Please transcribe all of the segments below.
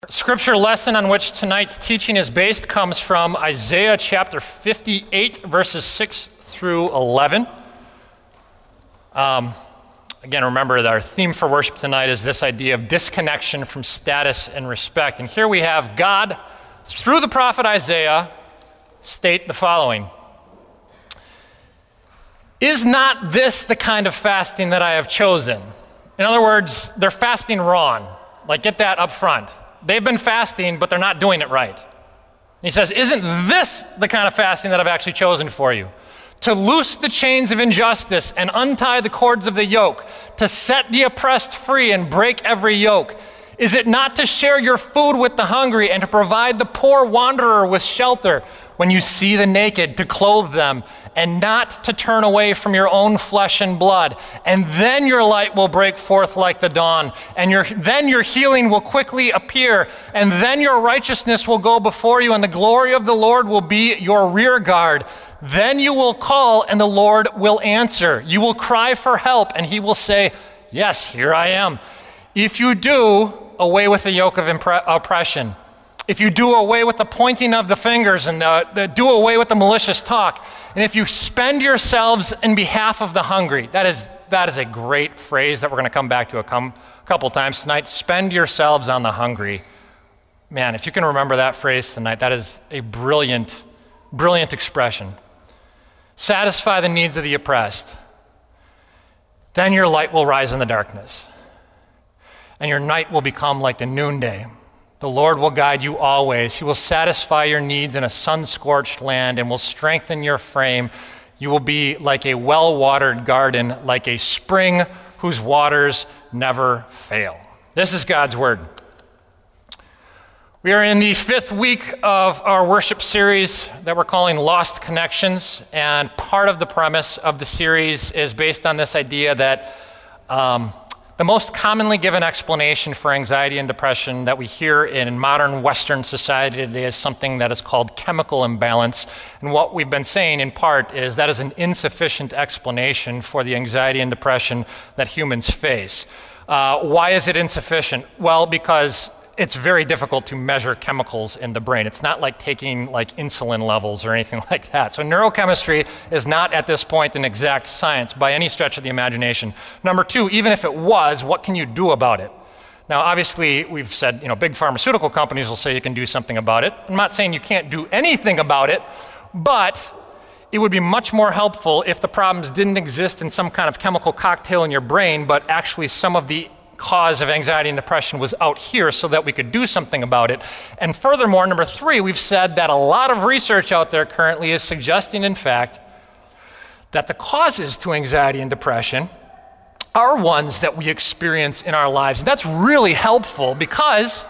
Scripture lesson on which tonight's teaching is based comes from Isaiah chapter 58, verses 6 through 11. Again, remember that our theme for worship tonight is this idea of disconnection from status and respect. And here we have God, through the prophet Isaiah, state the following. Is not this the kind of fasting that I have chosen? In other words, they're fasting wrong. Like, get that up front. They've been fasting, but they're not doing it right. And he says, isn't this the kind of fasting that I've actually chosen for you? To loose the chains of injustice and untie the cords of the yoke, to set the oppressed free and break every yoke. Is it not to share your food with the hungry and to provide the poor wanderer with shelter? When you see the naked, to clothe them, and not to turn away from your own flesh and blood. And then your light will break forth like the dawn, and then your healing will quickly appear, and then your righteousness will go before you, and the glory of the Lord will be your rear guard. Then you will call, and the Lord will answer. You will cry for help, and he will say, yes, here I am. If you do away with the yoke of oppression, if you do away with the pointing of the fingers and do away with the malicious talk, and if you spend yourselves in behalf of the hungry, that is a great phrase that we're going to come back to a couple times tonight. Spend yourselves on the hungry. Man, if you can remember that phrase tonight, that is a brilliant, brilliant expression. Satisfy the needs of the oppressed. Then your light will rise in the darkness, and your night will become like the noonday. The Lord will guide you always. He will satisfy your needs in a sun-scorched land and will strengthen your frame. You will be like a well-watered garden, like a spring whose waters never fail. This is God's word. We are in the 5th week of our worship series that we're calling Lost Connections, and part of the premise of the series is based on this idea that the most commonly given explanation for anxiety and depression that we hear in modern Western society today is something that is called chemical imbalance. And what we've been saying in part is that is an insufficient explanation for the anxiety and depression that humans face. Why is it insufficient? Well, because it's very difficult to measure chemicals in the brain. It's not like taking insulin levels or anything like that. So neurochemistry is not at this point an exact science by any stretch of the imagination. Number two, even if it was, what can you do about it? Now, obviously, we've said, big pharmaceutical companies will say you can do something about it. I'm not saying you can't do anything about it, but it would be much more helpful if the problems didn't exist in some kind of chemical cocktail in your brain, but actually some of the cause of anxiety and depression was out here so that we could do something about it. And furthermore, number three, we've said that a lot of research out there currently is suggesting, in fact, that the causes to anxiety and depression are ones that we experience in our lives. And that's really helpful because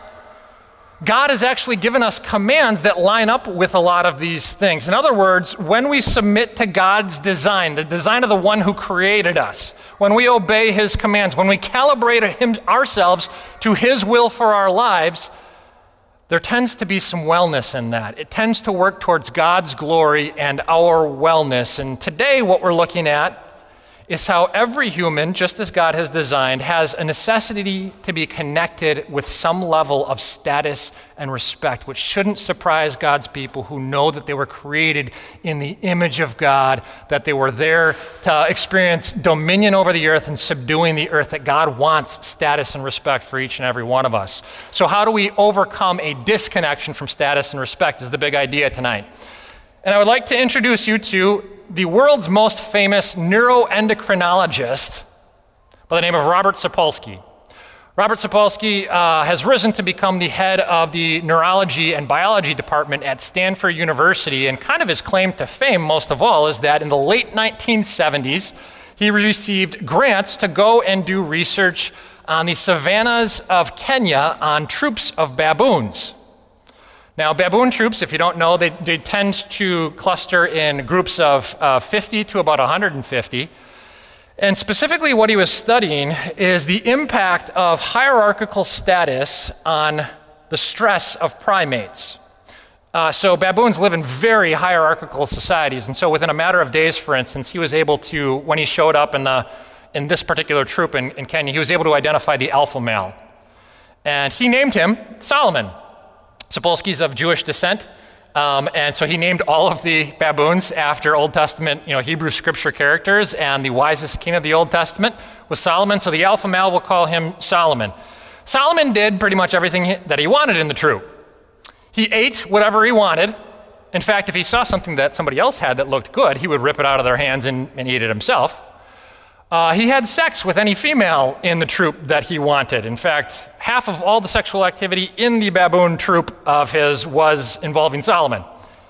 God has actually given us commands that line up with a lot of these things. In other words, when we submit to God's design, the design of the one who created us, when we obey his commands, when we calibrate ourselves to his will for our lives, there tends to be some wellness in that. It tends to work towards God's glory and our wellness. And today what we're looking at is how every human, just as God has designed, has a necessity to be connected with some level of status and respect, which shouldn't surprise God's people who know that they were created in the image of God, that they were there to experience dominion over the earth and subduing the earth, that God wants status and respect for each and every one of us. So how do we overcome a disconnection from status and respect is the big idea tonight. And I would like to introduce you to the world's most famous neuroendocrinologist by the name of Robert Sapolsky. Robert Sapolsky has risen to become the head of the neurology and biology department at Stanford University, and kind of his claim to fame, most of all, is that in the late 1970s, he received grants to go and do research on the savannas of Kenya on troops of baboons. Now, baboon troops, if you don't know, they tend to cluster in groups of 50 to about 150. And specifically what he was studying is the impact of hierarchical status on the stress of primates. So baboons live in very hierarchical societies. And so within a matter of days, for instance, he was able to, when he showed up in this particular troop in Kenya, he was able to identify the alpha male. And he named him Solomon. Sapolsky's of Jewish descent, and so he named all of the baboons after Old Testament, Hebrew scripture characters, and the wisest king of the Old Testament was Solomon, so the alpha male will call him Solomon. Solomon did pretty much everything that he wanted in the troop. He ate whatever he wanted. In fact, if he saw something that somebody else had that looked good, he would rip it out of their hands and eat it himself. He had sex with any female in the troop that he wanted. In fact, half of all the sexual activity in the baboon troop of his was involving Solomon.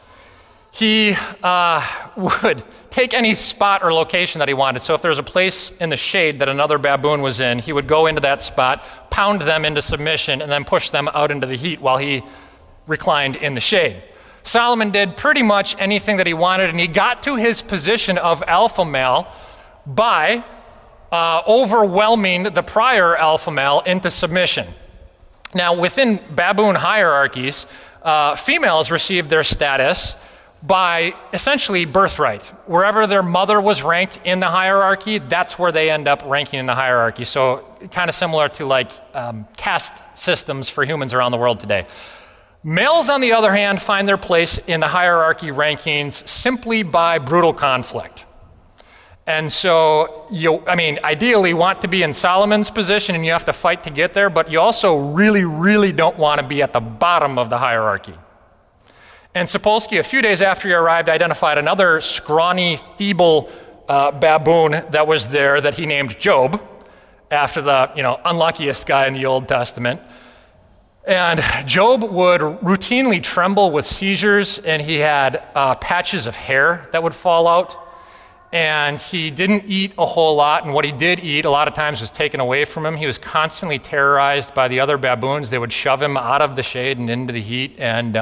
He would take any spot or location that he wanted. So if there was a place in the shade that another baboon was in, he would go into that spot, pound them into submission, and then push them out into the heat while he reclined in the shade. Solomon did pretty much anything that he wanted, and he got to his position of alpha male by overwhelming the prior alpha male into submission. Now, within baboon hierarchies, females received their status by essentially birthright. Wherever their mother was ranked in the hierarchy, that's where they end up ranking in the hierarchy. So kind of similar to caste systems for humans around the world today. Males, on the other hand, find their place in the hierarchy rankings simply by brutal conflict. And so ideally want to be in Solomon's position and you have to fight to get there, but you also really, really don't want to be at the bottom of the hierarchy. And Sapolsky, a few days after he arrived, identified another scrawny, feeble baboon that was there that he named Job, after the unluckiest guy in the Old Testament. And Job would routinely tremble with seizures, and he had patches of hair that would fall out. And he didn't eat a whole lot, and what he did eat a lot of times was taken away from him. He was constantly terrorized by the other baboons. They would shove him out of the shade and into the heat. And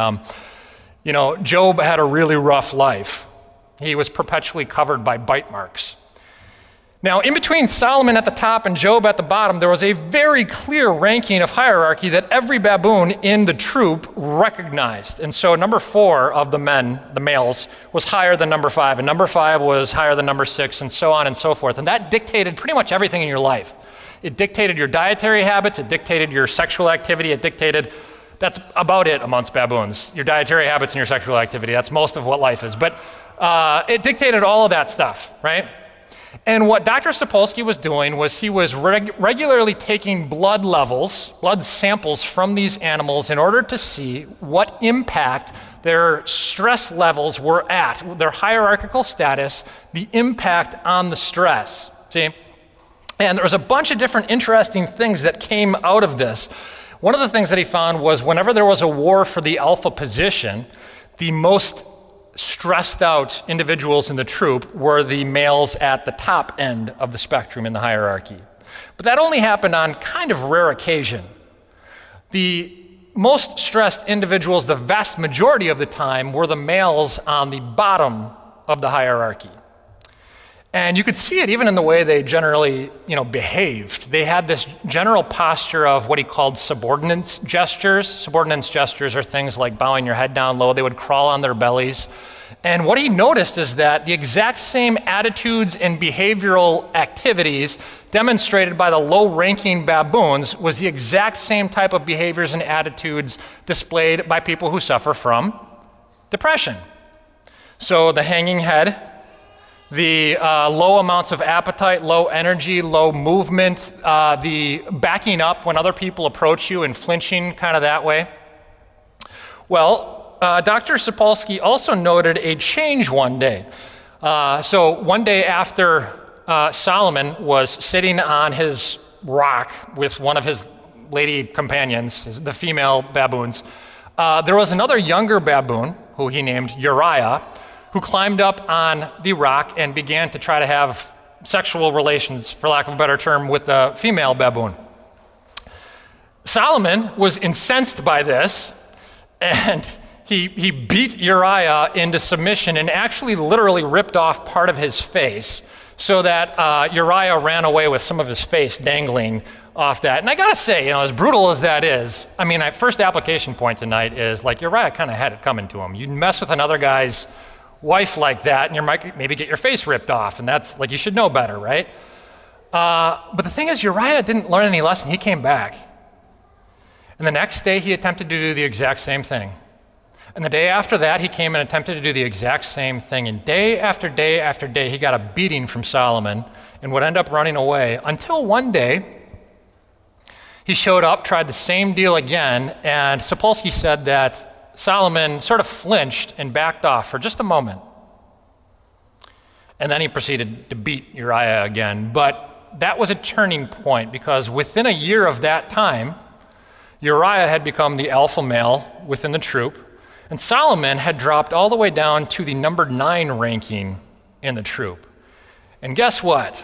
Job had a really rough life. He was perpetually covered by bite marks. Now, in between Solomon at the top and Job at the bottom, there was a very clear ranking of hierarchy that every baboon in the troop recognized. And so number 4 of the men, the males, was higher than number 5, and number 5 was higher than number 6, and so on and so forth. And that dictated pretty much everything in your life. It dictated your dietary habits, it dictated your sexual activity, that's about it amongst baboons. Your dietary habits and your sexual activity, that's most of what life is. But it dictated all of that stuff, right? And what Dr. Sapolsky was doing was he was regularly taking blood samples from these animals in order to see what impact their stress levels were at, their hierarchical status, the impact on the stress, see? And there was a bunch of different interesting things that came out of this. One of the things that he found was whenever there was a war for the alpha position, the most stressed out individuals in the troop were the males at the top end of the spectrum in the hierarchy. But that only happened on kind of rare occasion. The most stressed individuals, the vast majority of the time, were the males on the bottom of the hierarchy. And you could see it even in the way they generally, behaved. They had this general posture of what he called subordinance gestures. Subordinance gestures are things like bowing your head down low. They would crawl on their bellies. And what he noticed is that the exact same attitudes and behavioral activities demonstrated by the low-ranking baboons was the exact same type of behaviors and attitudes displayed by people who suffer from depression. So the hanging head, the low amounts of appetite, low energy, low movement, the backing up when other people approach you and flinching kind of that way. Well, Dr. Sapolsky also noted a change one day. So one day after Solomon was sitting on his rock with one of his lady companions, the female baboons, there was another younger baboon who he named Uriah, who climbed up on the rock and began to try to have sexual relations, for lack of a better term, with the female baboon. Solomon was incensed by this, and he beat Uriah into submission and actually literally ripped off part of his face so that Uriah ran away with some of his face dangling off that. And I gotta say, as brutal as that is, first application point tonight is Uriah kind of had it coming to him. You mess with another guy's wife like that, and you might maybe get your face ripped off, and that's you should know better, right? But the thing is, Uriah didn't learn any lesson. He came back. And the next day, he attempted to do the exact same thing. And the day after that, he came and attempted to do the exact same thing. And day after day after day, he got a beating from Solomon and would end up running away until one day, he showed up, tried the same deal again, and Sapolsky said that Solomon sort of flinched and backed off for just a moment. And then he proceeded to beat Uriah again. But that was a turning point, because within a year of that time, Uriah had become the alpha male within the troop, and Solomon had dropped all the way down to the number 9 ranking in the troop. And guess what?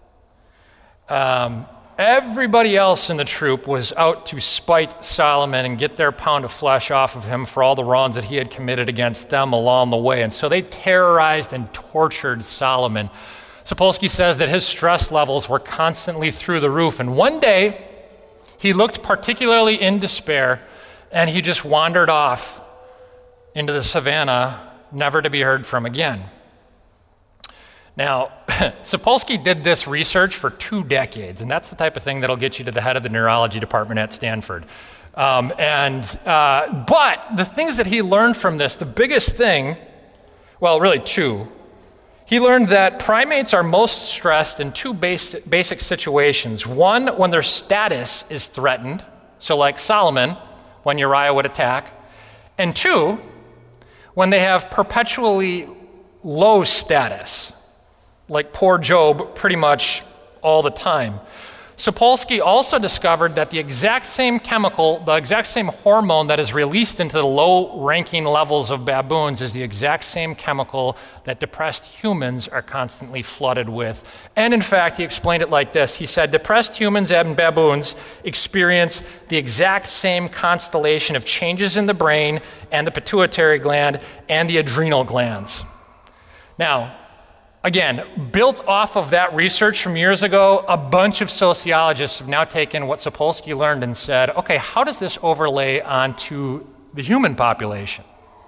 Everybody else in the troop was out to spite Solomon and get their pound of flesh off of him for all the wrongs that he had committed against them along the way. And so they terrorized and tortured Solomon. Sapolsky says that his stress levels were constantly through the roof. And one day, he looked particularly in despair, and he just wandered off into the savannah, never to be heard from again. Now, Sapolsky did this research for 2 decades, and that's the type of thing that'll get you to the head of the neurology department at Stanford. But the things that he learned from this, the biggest thing, well, really 2. He learned that primates are most stressed in 2 basic situations. One, when their status is threatened, so like Solomon, when Uriah would attack. And 2, when they have perpetually low status, like poor Job pretty much all the time. Sapolsky also discovered that the exact same chemical, the exact same hormone that is released into the low-ranking levels of baboons is the exact same chemical that depressed humans are constantly flooded with. And in fact, he explained it like this. He said, depressed humans and baboons experience the exact same constellation of changes in the brain and the pituitary gland and the adrenal glands. Now, again, built off of that research from years ago, a bunch of sociologists have now taken what Sapolsky learned and said, okay, how does this overlay onto the human population?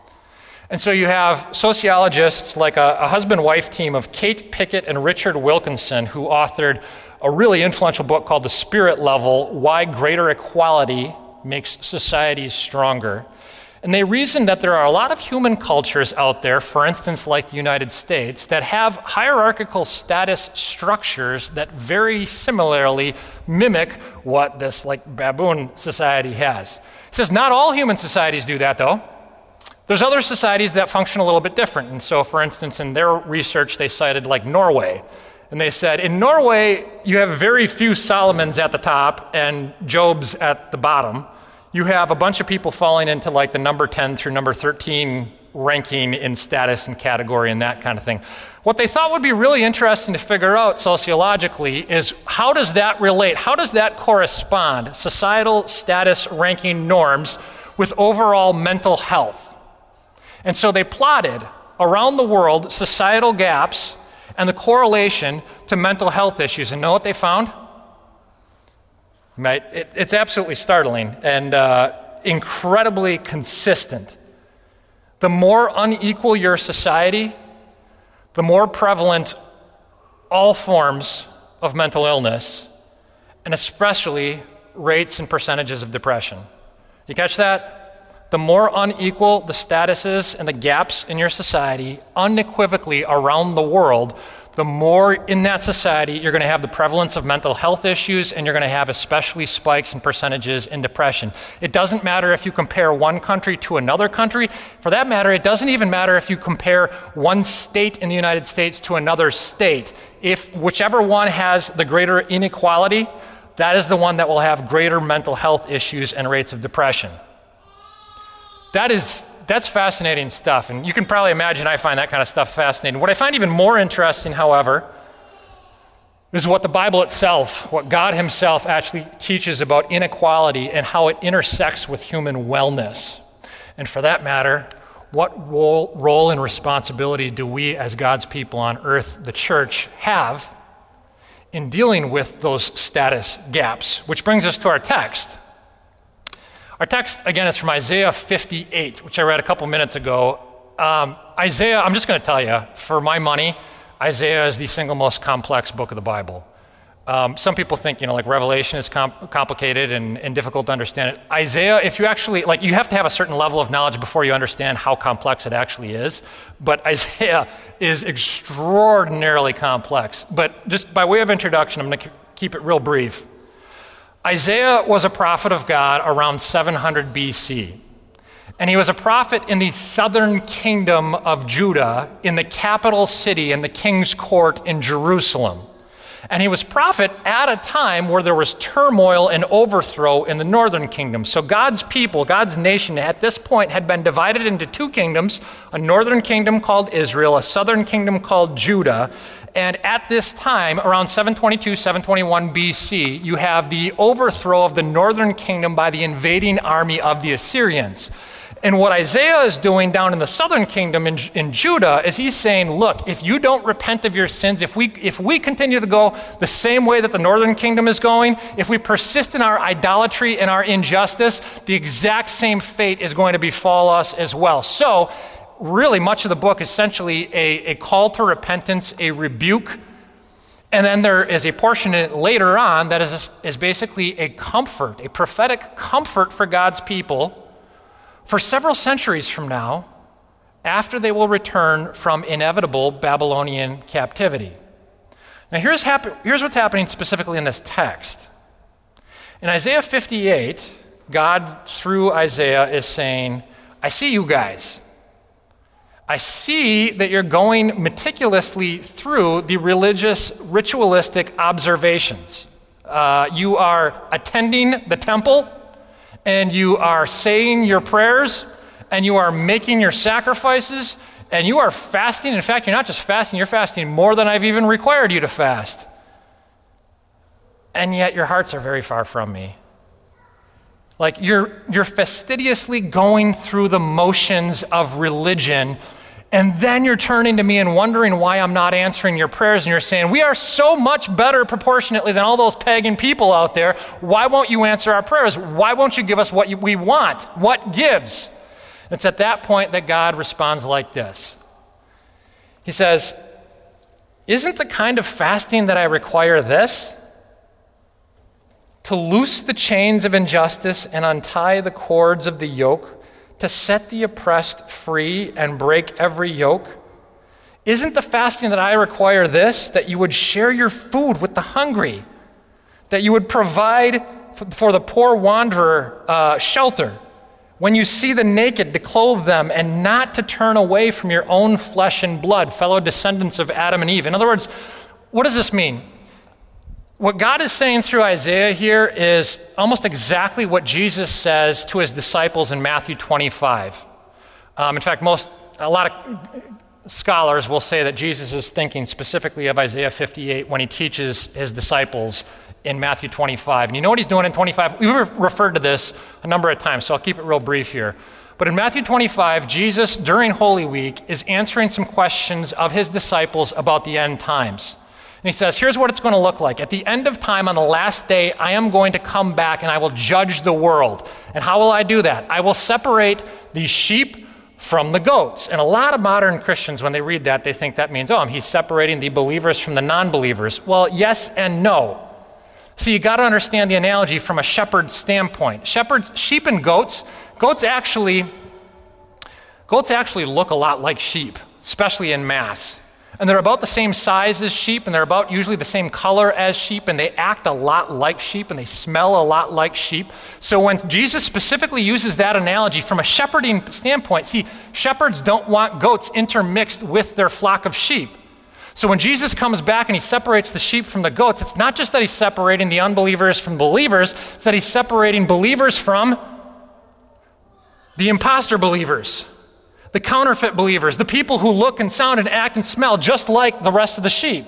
And so you have sociologists like a husband-wife team of Kate Pickett and Richard Wilkinson, who authored a really influential book called The Spirit Level: Why Greater Equality Makes Societies Stronger. And they reason that there are a lot of human cultures out there, for instance, like the United States, that have hierarchical status structures that very similarly mimic what this baboon society has. He says not all human societies do that, though. There's other societies that function a little bit different. And so, for instance, in their research, they cited Norway. And they said, in Norway, you have very few Solomons at the top and Jobs at the bottom. You have a bunch of people falling into the number 10 through number 13 ranking in status and category and that kind of thing. What they thought would be really interesting to figure out sociologically is how does that relate? How does that correspond, societal status ranking norms, with overall mental health? And so they plotted around the world societal gaps and the correlation to mental health issues. And know what they found? Right? It's absolutely startling and incredibly consistent. The more unequal your society, the more prevalent all forms of mental illness, and especially rates and percentages of depression. You catch that? The more unequal the statuses and the gaps in your society, unequivocally around the world, the more in that society you're going to have the prevalence of mental health issues, and you're going to have especially spikes in percentages in depression. It doesn't matter if you compare one country to another country. For that matter, it doesn't even matter if you compare one state in the United States to another state. If whichever one has the greater inequality, that is the one that will have greater mental health issues and rates of depression. That's fascinating stuff, and you can probably imagine I find that kind of stuff fascinating. What I find even more interesting, however, is what the Bible itself, what God himself actually teaches about inequality and how it intersects with human wellness. And for that matter, what role and responsibility do we as God's people on earth, the church, have in dealing with those status gaps? Which brings us to our text. Our text, again, is from Isaiah 58, which I read a couple minutes ago. Isaiah, I'm just going to tell you, for my money, Isaiah is the single most complex book of the Bible. Some people think, like Revelation is complicated and difficult to understand. Isaiah, if you actually, you have to have a certain level of knowledge before you understand how complex it actually is. But Isaiah is extraordinarily complex. But just by way of introduction, I'm going to keep it real brief. Isaiah was a prophet of God around 700 BC. And he was a prophet in the southern kingdom of Judah, in the capital city, in the king's court in Jerusalem. And he was prophet at a time where there was turmoil and overthrow in the northern kingdom. So God's people, God's nation at this point had been divided into two kingdoms, a northern kingdom called Israel, a southern kingdom called Judah. And at this time, around 722, 721 BC, you have the overthrow of the northern kingdom by the invading army of the Assyrians. And what Isaiah is doing down in the southern kingdom in Judah is he's saying, look, if you don't repent of your sins, if we continue to go the same way that the northern kingdom is going, if we persist in our idolatry and our injustice, the exact same fate is going to befall us as well. So really much of the book is essentially a call to repentance, a rebuke, and then there is a portion in it later on that is basically a comfort, a prophetic comfort for God's people for several centuries from now, after they will return from inevitable Babylonian captivity. Now here's what's happening specifically in this text. In Isaiah 58, God, through Isaiah, is saying, I see you guys. I see that you're going meticulously through the religious, ritualistic observations. You are attending the temple, and you are saying your prayers, and you are making your sacrifices, and you are fasting. In fact, you're not just fasting, you're fasting more than I've even required you to fast. And yet your hearts are very far from me. You're fastidiously going through the motions of religion, and then you're turning to me and wondering why I'm not answering your prayers, and you're saying, we are so much better proportionately than all those pagan people out there. Why won't you answer our prayers? Why won't you give us what we want? What gives? It's at that point that God responds like this. He says, isn't the kind of fasting that I require this? To loose the chains of injustice and untie the cords of the yoke, to set the oppressed free and break every yoke? Isn't the fasting that I require this, that you would share your food with the hungry, that you would provide for the poor wanderer shelter, when you see the naked to clothe them, and not to turn away from your own flesh and blood, fellow descendants of Adam and Eve? In other words, what does this mean? What God is saying through Isaiah here is almost exactly what Jesus says to his disciples in Matthew 25. In fact, a lot of scholars will say that Jesus is thinking specifically of Isaiah 58 when he teaches his disciples in Matthew 25. And you know what he's doing in 25? We've referred to this a number of times, so I'll keep it real brief here. But in Matthew 25, Jesus, during Holy Week, is answering some questions of his disciples about the end times. And he says, here's what it's going to look like. At the end of time, on the last day, I am going to come back and I will judge the world. And how will I do that? I will separate the sheep from the goats. And a lot of modern Christians, when they read that, they think that means, he's separating the believers from the non-believers. Well, yes and no. So you got to understand the analogy from a shepherd's standpoint. Sheep and goats actually look a lot like sheep, especially in mass. And they're about the same size as sheep, and they're about usually the same color as sheep, and they act a lot like sheep, and they smell a lot like sheep. So when Jesus specifically uses that analogy from a shepherding standpoint, see, shepherds don't want goats intermixed with their flock of sheep. So when Jesus comes back and he separates the sheep from the goats, it's not just that he's separating the unbelievers from believers, it's that he's separating believers from the imposter believers, the counterfeit believers, the people who look and sound and act and smell just like the rest of the sheep.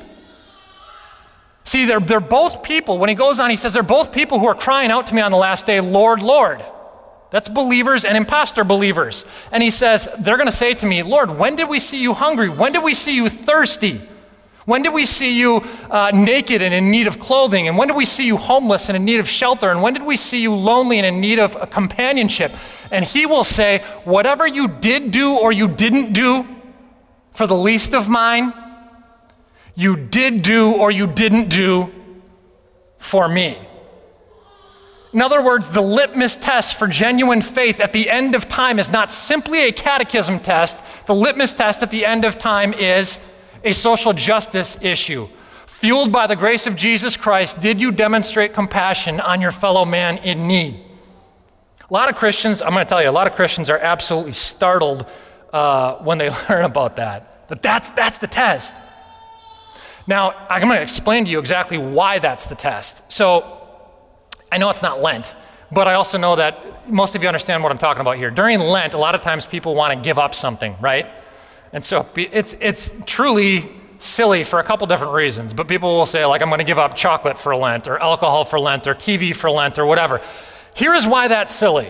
See, they're both people. When he goes on, he says, they're both people who are crying out to me on the last day, Lord, Lord. That's believers and imposter believers. And he says, they're going to say to me, Lord, when did we see you hungry? When did we see you thirsty? When did we see you naked and in need of clothing? And when did we see you homeless and in need of shelter? And when did we see you lonely and in need of a companionship? And he will say, whatever you did do or you didn't do for the least of mine, you did do or you didn't do for me. In other words, the litmus test for genuine faith at the end of time is not simply a catechism test. The litmus test at the end of time is a social justice issue. Fueled by the grace of Jesus Christ, did you demonstrate compassion on your fellow man in need? A lot of Christians, I'm going to tell you, a lot of Christians are absolutely startled when they learn about that. But that's the test. Now, I'm going to explain to you exactly why that's the test. So, I know it's not Lent, but I also know that most of you understand what I'm talking about here. During Lent, a lot of times people want to give up something, right? And so it's truly silly for a couple different reasons, but people will say, like, I'm going to give up chocolate for Lent, or alcohol for Lent, or TV for Lent, or whatever. Here is why that's silly.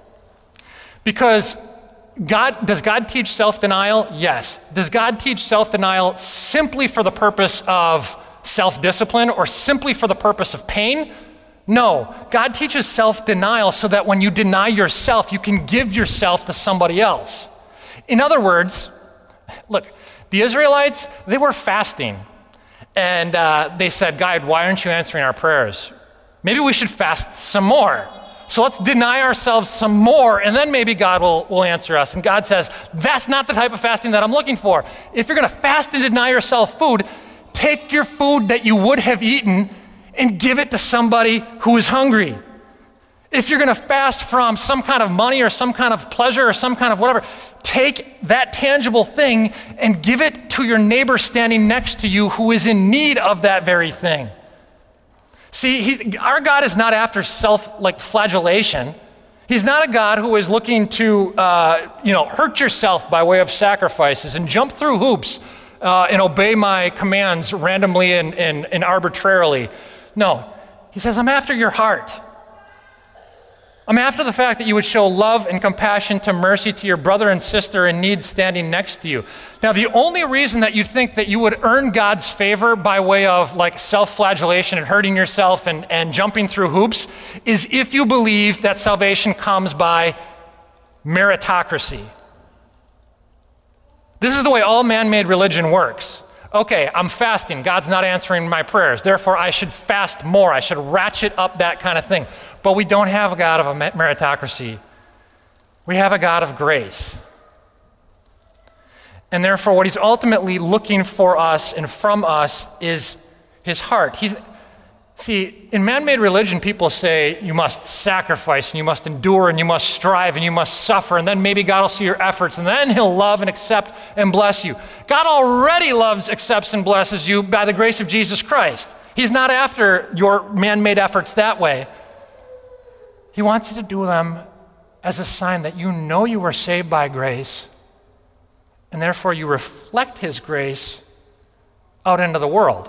Because does God teach self-denial? Yes. Does God teach self-denial simply for the purpose of self-discipline or simply for the purpose of pain? No. God teaches self-denial so that when you deny yourself, you can give yourself to somebody else. In other words, look, the Israelites, they were fasting. And they said, God, why aren't you answering our prayers? Maybe we should fast some more. So let's deny ourselves some more, and then maybe God will answer us. And God says, that's not the type of fasting that I'm looking for. If you're going to fast and deny yourself food, take your food that you would have eaten and give it to somebody who is hungry. If you're going to fast from some kind of money or some kind of pleasure or some kind of whatever, take that tangible thing and give it to your neighbor standing next to you who is in need of that very thing. See, our God is not after flagellation. He's not a God who is looking to, hurt yourself by way of sacrifices and jump through hoops and obey my commands randomly and arbitrarily. No, he says, I'm after your heart. I'm after the fact that you would show love and compassion to mercy to your brother and sister in need standing next to you. Now, the only reason that you think that you would earn God's favor by way of like self-flagellation and hurting yourself and jumping through hoops is if you believe that salvation comes by meritocracy. This is the way all man-made religion works. Okay, I'm fasting. God's not answering my prayers. Therefore, I should fast more. I should ratchet up that kind of thing. But we don't have a God of a meritocracy. We have a God of grace. And therefore, what he's ultimately looking for us and from us is his heart. See, in man-made religion, people say you must sacrifice and you must endure and you must strive and you must suffer, and then maybe God will see your efforts and then he'll love and accept and bless you. God already loves, accepts, and blesses you by the grace of Jesus Christ. He's not after your man-made efforts that way. He wants you to do them as a sign that you know you were saved by grace, and therefore you reflect his grace out into the world.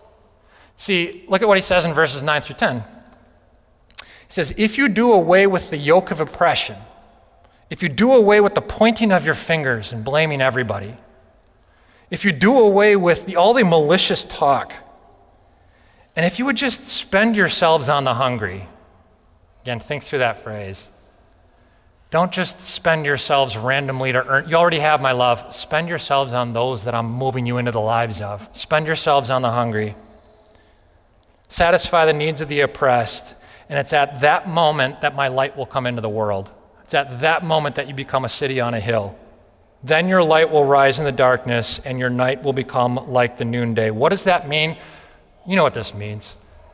See, look at what he says in verses 9 through 10. He says, if you do away with the yoke of oppression, if you do away with the pointing of your fingers and blaming everybody, if you do away with all the malicious talk, and if you would just spend yourselves on the hungry, again, think through that phrase. Don't just spend yourselves randomly to earn. You already have my love. Spend yourselves on those that I'm moving you into the lives of. Spend yourselves on the hungry. Satisfy the needs of the oppressed, and it's at that moment that my light will come into the world. It's at that moment that you become a city on a hill. Then your light will rise in the darkness, and your night will become like the noonday. What does that mean? You know what this means.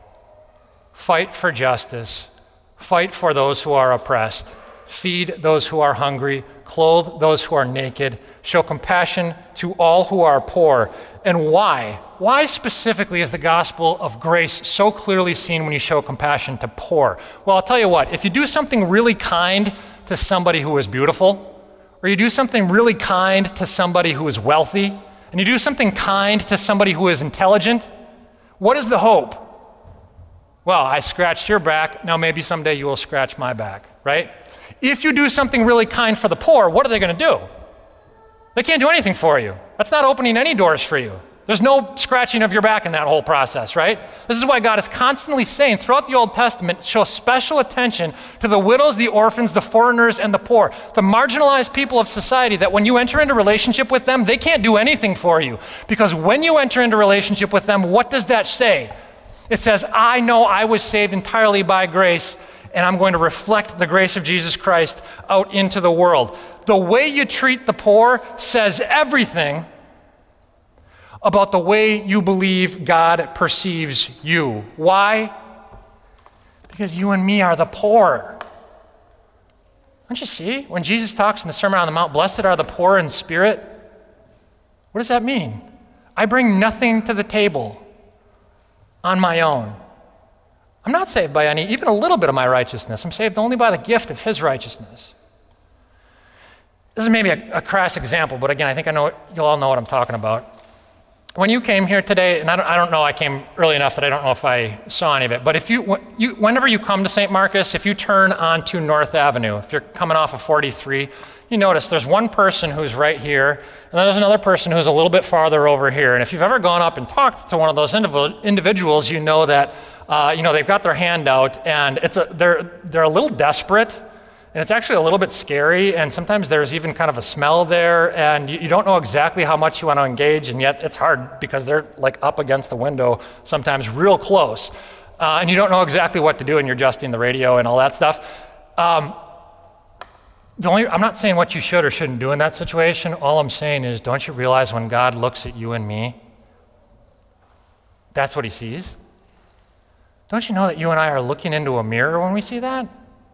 Fight for justice. Fight for those who are oppressed. Feed those who are hungry. Clothe those who are naked. Show compassion to all who are poor. And why? Why specifically is the gospel of grace so clearly seen when you show compassion to poor? Well, I'll tell you what, if you do something really kind to somebody who is beautiful, or you do something really kind to somebody who is wealthy, and you do something kind to somebody who is intelligent, what is the hope? Well, I scratched your back, now maybe someday you will scratch my back, right? If you do something really kind for the poor, what are they going to do? They can't do anything for you. That's not opening any doors for you. There's no scratching of your back in that whole process, right? This is why God is constantly saying throughout the Old Testament, show special attention to the widows, the orphans, the foreigners, and the poor, the marginalized people of society, that when you enter into relationship with them, they can't do anything for you. Because when you enter into relationship with them, what does that say? It says, I know I was saved entirely by grace, and I'm going to reflect the grace of Jesus Christ out into the world. The way you treat the poor says everything about the way you believe God perceives you. Why? Because you and me are the poor. Don't you see? When Jesus talks in the Sermon on the Mount, blessed are the poor in spirit, what does that mean? I bring nothing to the table on my own. I'm not saved by even a little bit of my righteousness. I'm saved only by the gift of his righteousness. This is maybe a crass example, but again, I think you'll all know what I'm talking about. When you came here today, and I don't know, I came early enough that I don't know if I saw any of it, but whenever you come to St. Marcus, if you turn onto North Avenue, if you're coming off of 43, you notice there's one person who's right here, and then there's another person who's a little bit farther over here. And if you've ever gone up and talked to one of those individuals, you know that they've got their hand out, and they're a little desperate, and it's actually a little bit scary, and sometimes there's even kind of a smell there, and you don't know exactly how much you want to engage, and yet it's hard because they're like up against the window, sometimes real close, and you don't know exactly what to do, and you're adjusting the radio and all that stuff. I'm not saying what you should or shouldn't do in that situation. All I'm saying is, don't you realize when God looks at you and me, that's what he sees? Don't you know that you and I are looking into a mirror when we see that?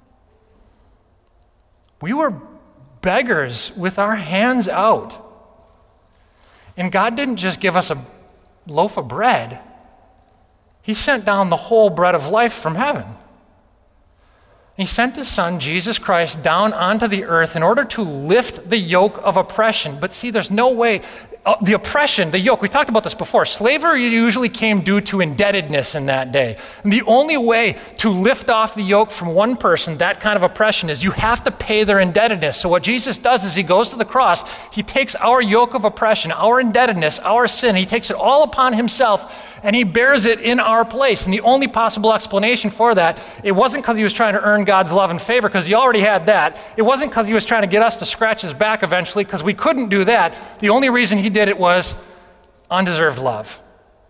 We were beggars with our hands out. And God didn't just give us a loaf of bread. He sent down the whole bread of life from heaven. He sent his son, Jesus Christ, down onto the earth in order to lift the yoke of oppression. But see, there's no way. The oppression, the yoke, we talked about this before. Slavery usually came due to indebtedness in that day. And the only way to lift off the yoke from one person, that kind of oppression, is you have to pay their indebtedness. So what Jesus does is he goes to the cross, he takes our yoke of oppression, our indebtedness, our sin, he takes it all upon himself, and he bears it in our place. And the only possible explanation for that, it wasn't because he was trying to earn God's love and favor, because he already had that. It wasn't because he was trying to get us to scratch his back eventually, because we couldn't do that. The only reason he did it was undeserved love.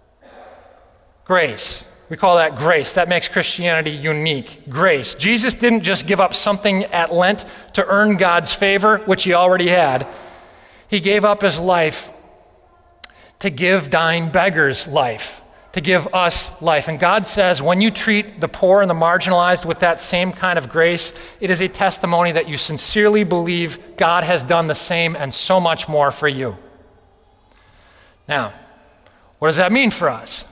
Grace. We call that grace. That makes Christianity unique. Grace. Jesus didn't just give up something at Lent to earn God's favor, which he already had. He gave up his life to give dying beggars life, to give us life. And God says, when you treat the poor and the marginalized with that same kind of grace, it is a testimony that you sincerely believe God has done the same and so much more for you. Now, what does that mean for us?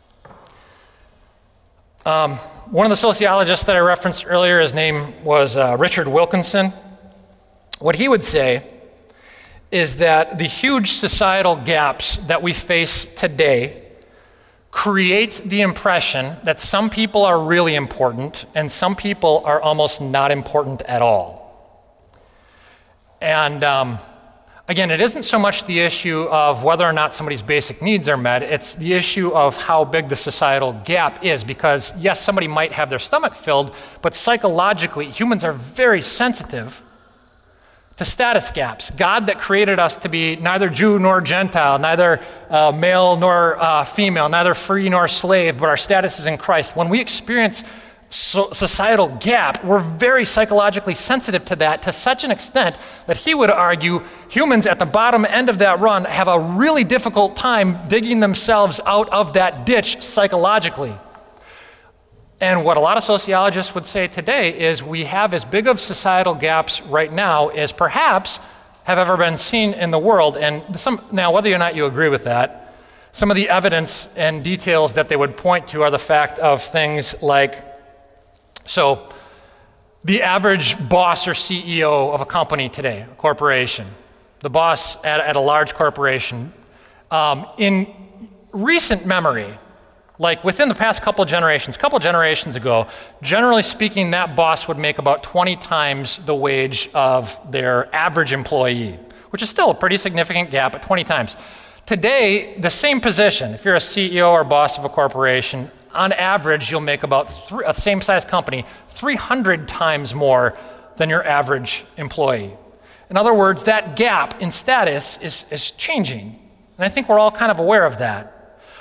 One of the sociologists that I referenced earlier, his name was Richard Wilkinson. What he would say is that the huge societal gaps that we face today create the impression that some people are really important and some people are almost not important at all. And again, it isn't so much the issue of whether or not somebody's basic needs are met, it's the issue of how big the societal gap is, because yes, somebody might have their stomach filled, but psychologically, humans are very sensitive to status gaps. God that created us to be neither Jew nor Gentile, neither male nor female, neither free nor slave, but our status is in Christ. When we experience societal gap, we're very psychologically sensitive to that, to such an extent that he would argue humans at the bottom end of that run have a really difficult time digging themselves out of that ditch psychologically. And what a lot of sociologists would say today is we have as big of societal gaps right now as perhaps have ever been seen in the world. And now, whether or not you agree with that, some of the evidence and details that they would point to are the fact of things like, so the average boss or CEO of a company today, a corporation, the boss at a large corporation, in recent memory, like within the past couple generations ago, generally speaking, that boss would make about 20 times the wage of their average employee, which is still a pretty significant gap at 20 times. Today, the same position, if you're a CEO or boss of a corporation, on average, you'll make about a same size company 300 times more than your average employee. In other words, that gap in status is changing. And I think we're all kind of aware of that.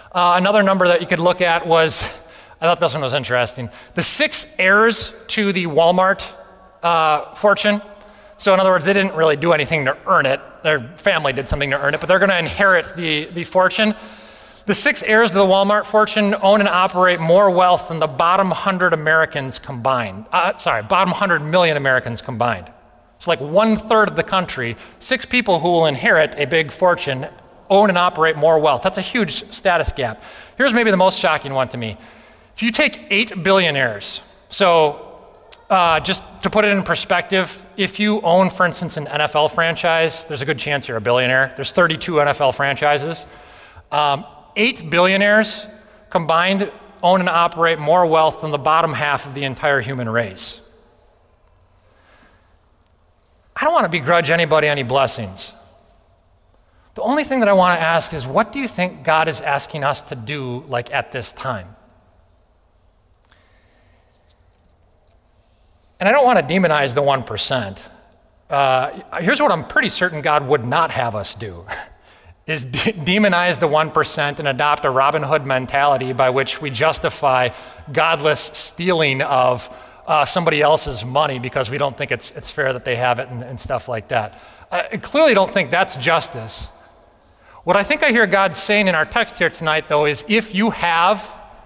Another number that you could look at was, I thought this one was interesting, the 6 heirs to the Walmart fortune. So in other words, they didn't really do anything to earn it. Their family did something to earn it, but they're going to inherit the fortune. The 6 heirs to the Walmart fortune own and operate more wealth than the bottom 100 Americans combined. Bottom 100 million Americans combined. It's like 1/3 of the country, 6 people who will inherit a big fortune own and operate more wealth. That's a huge status gap. Here's maybe the most shocking one to me. If you take 8 billionaires, so just to put it in perspective, if you own, for instance, an NFL franchise, there's a good chance you're a billionaire. There's 32 NFL franchises. 8 billionaires combined own and operate more wealth than the bottom half of the entire human race. I don't want to begrudge anybody any blessings. The only thing that I want to ask is, what do you think God is asking us to do, like at this time? And I don't want to demonize the 1%. Here's what I'm pretty certain God would not have us do, is demonize the 1% and adopt a Robin Hood mentality by which we justify godless stealing of somebody else's money because we don't think it's fair that they have it and stuff like that. I clearly don't think that's justice. What I think I hear God saying in our text here tonight, though, is if you have,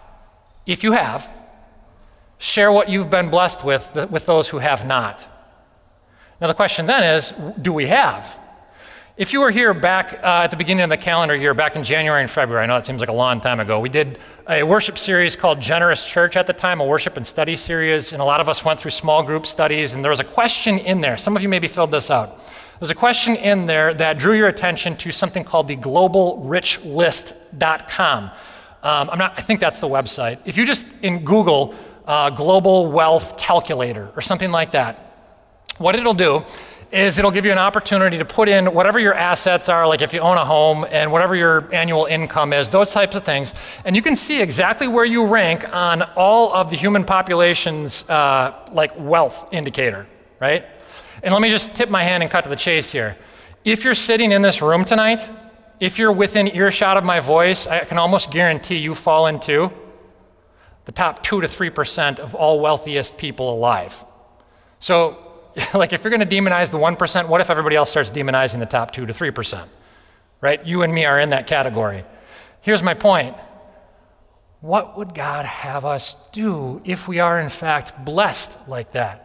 share what you've been blessed with those who have not. Now the question then is, do we have? If you were here back at the beginning of the calendar year, back in January and February, I know it seems like a long time ago, we did a worship series called Generous Church at the time, a worship and study series, and a lot of us went through small group studies, and there was a question in there. Some of you maybe filled this out. There's a question in there that drew your attention to something called the globalrichlist.com. I think that's the website. If you just in Google global wealth calculator or something like that, what it'll do is it'll give you an opportunity to put in whatever your assets are, like if you own a home, and whatever your annual income is, those types of things. And you can see exactly where you rank on all of the human population's like wealth indicator, right? And let me just tip my hand and cut to the chase here. If you're sitting in this room tonight, if you're within earshot of my voice, I can almost guarantee you fall into the top 2 to 3% of all wealthiest people alive. So, like if you're going to demonize the 1%, what if everybody else starts demonizing the top 2 to 3%? Right? You and me are in that category. Here's my point. What would God have us do if we are in fact blessed like that?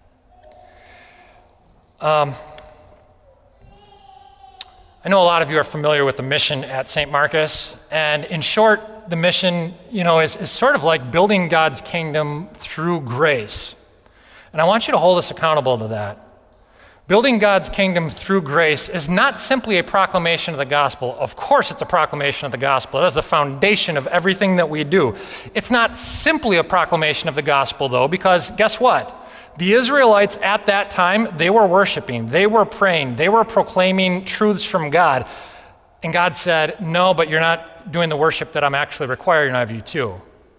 I know a lot of you are familiar with the mission at St. Marcus, and in short, the mission, is sort of like building God's kingdom through grace. And I want you to hold us accountable to that. Building God's kingdom through grace is not simply a proclamation of the gospel. Of course, it's a proclamation of the gospel. It is the foundation of everything that we do. It's not simply a proclamation of the gospel, though, because guess what? The Israelites at that time, they were worshiping, they were praying, they were proclaiming truths from God. And God said, no, but you're not doing the worship that I'm actually requiring of you to.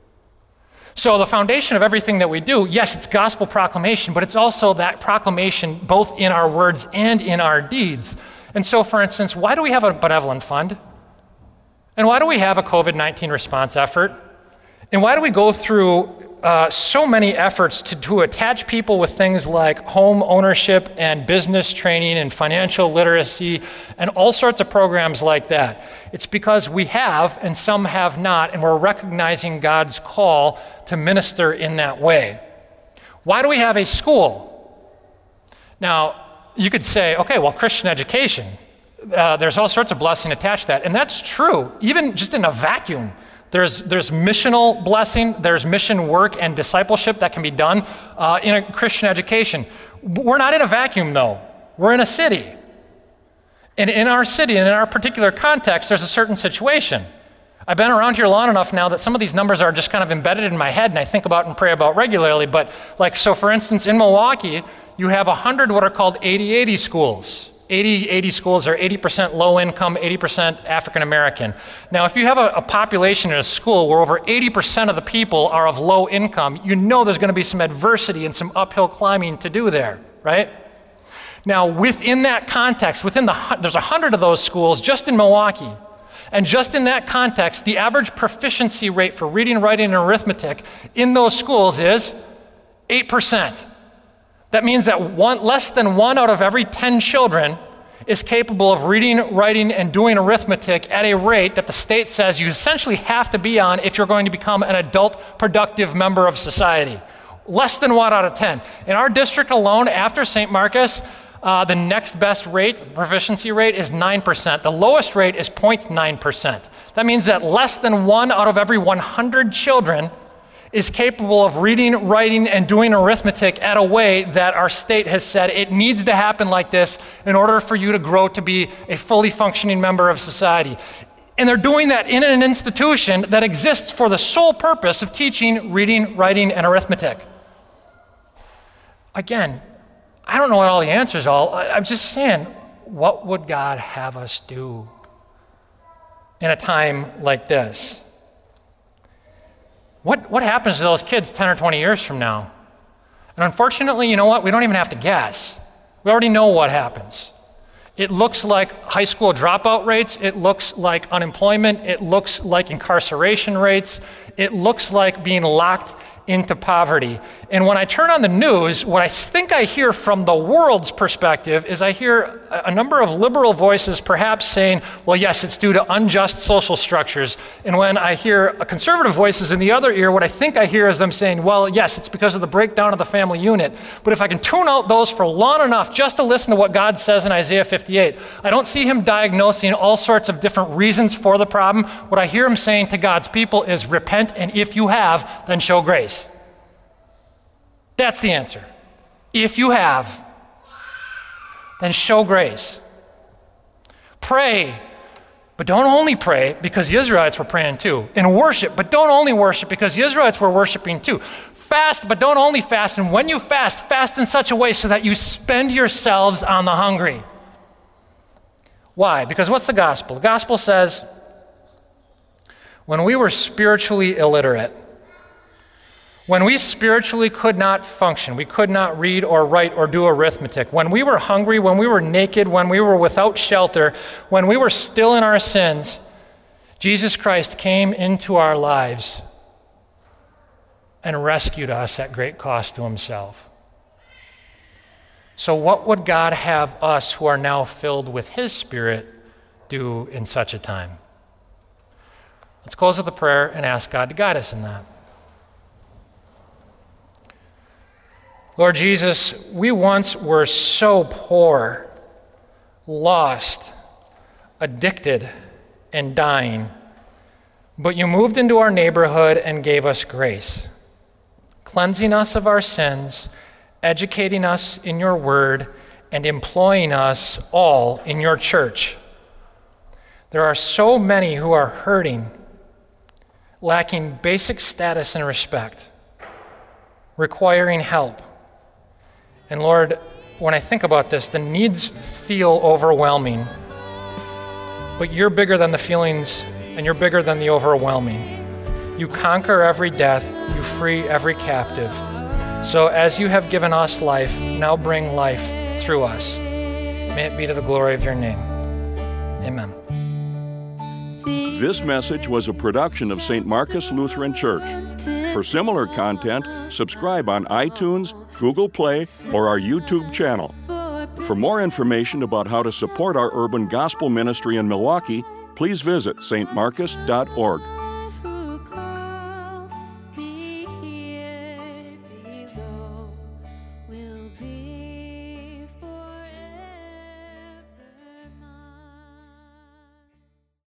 So the foundation of everything that we do, yes, it's gospel proclamation, but it's also that proclamation both in our words and in our deeds. And so, for instance, why do we have a benevolent fund? And why do we have a COVID-19 response effort? And why do we go through so many efforts to attach people with things like home ownership and business training and financial literacy and all sorts of programs like that? It's because we have and some have not, and we're recognizing God's call to minister in that way. Why do we have a school? Now, you could say, okay, well, Christian education, there's all sorts of blessing attached to that, and that's true, even just in a vacuum. There's missional blessing, there's mission work and discipleship that can be done in a Christian education. We're not in a vacuum, though. We're in a city. And in our city and in our particular context, there's a certain situation. I've been around here long enough now that some of these numbers are just kind of embedded in my head and I think about and pray about regularly. But so for instance, in Milwaukee, you have 100 what are called 80-80 schools. 80 schools are 80% low income, 80% African American. Now, if you have a population in a school where over 80% of the people are of low income, you know there's going to be some adversity and some uphill climbing to do there, right? Now, within that context, there's 100 of those schools just in Milwaukee. And just in that context, the average proficiency rate for reading, writing, and arithmetic in those schools is 8%. That means that less than 1 out of every 10 children is capable of reading, writing, and doing arithmetic at a rate that the state says you essentially have to be on if you're going to become an adult, productive member of society. Less than 1 out of 10. In our district alone, after St. Marcus, the next best rate, proficiency rate, is 9%. The lowest rate is 0.9%. That means that less than 1 out of every 100 children is capable of reading, writing, and doing arithmetic at a way that our state has said it needs to happen like this in order for you to grow to be a fully functioning member of society. And they're doing that in an institution that exists for the sole purpose of teaching reading, writing, and arithmetic. Again, I don't know what all the answers are. I'm just saying, what would God have us do in a time like this? What happens to those kids 10 or 20 years from now? And unfortunately, you know what? We don't even have to guess. We already know what happens. It looks like high school dropout rates. It looks like unemployment. It looks like incarceration rates. It looks like being locked into poverty. And when I turn on the news, what I think I hear from the world's perspective is I hear a number of liberal voices perhaps saying, well, yes, it's due to unjust social structures. And when I hear conservative voices in the other ear, what I think I hear is them saying, well, yes, it's because of the breakdown of the family unit. But if I can tune out those for long enough just to listen to what God says in Isaiah 58, I don't see him diagnosing all sorts of different reasons for the problem. What I hear him saying to God's people is repent, and if you have, then show grace. That's the answer. If you have, then show grace. Pray, but don't only pray because the Israelites were praying too. And worship, but don't only worship because the Israelites were worshiping too. Fast, but don't only fast. And when you fast, fast in such a way so that you spend yourselves on the hungry. Why? Because what's the gospel? The gospel says, when we were spiritually illiterate, when we spiritually could not function, we could not read or write or do arithmetic, when we were hungry, when we were naked, when we were without shelter, when we were still in our sins, Jesus Christ came into our lives and rescued us at great cost to himself. So what would God have us who are now filled with his Spirit do in such a time? Let's close with a prayer and ask God to guide us in that. Lord Jesus, we once were so poor, lost, addicted, and dying, but you moved into our neighborhood and gave us grace, cleansing us of our sins, educating us in your word, and employing us all in your church. There are so many who are hurting, lacking basic status and respect, requiring help. And Lord, when I think about this, the needs feel overwhelming, but you're bigger than the feelings and you're bigger than the overwhelming. You conquer every death, you free every captive. So as you have given us life, now bring life through us. May it be to the glory of your name. Amen. This message was a production of St. Marcus Lutheran Church. For similar content, subscribe on iTunes, Google Play, or our YouTube channel. For more information about how to support our urban gospel ministry in Milwaukee, please visit stmarcus.org.